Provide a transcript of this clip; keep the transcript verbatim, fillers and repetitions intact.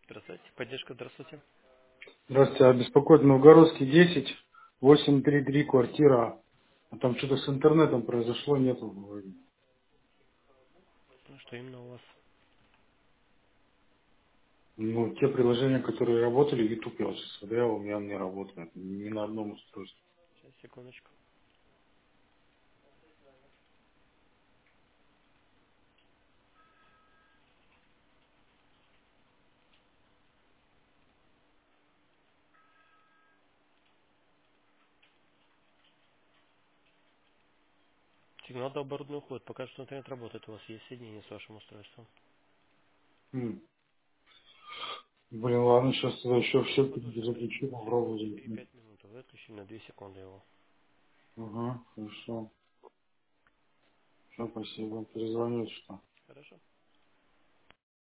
Здравствуйте. Поддержка, здравствуйте. Здравствуйте, а беспокоит Новгородский десять, восемь три три квартира. А там что-то с интернетом произошло, нету вроде. Ну, что именно у вас? Ну, те приложения, которые работали, YouTube я вот сейчас смотрел, у меня не работает. Ни на одном устройстве. Сейчас, секундочку. Сигнал до оборудования уходит. Пока что интернет работает. У вас есть соединение с вашим устройством. М. Блин, ладно, сейчас тогда еще все Подольше стоит заключу, минут семь, попробую восемь и зайти. пять минут. Выключи на две секунды его. Ага, хорошо. Все, спасибо. Перезвоню, что. Хорошо?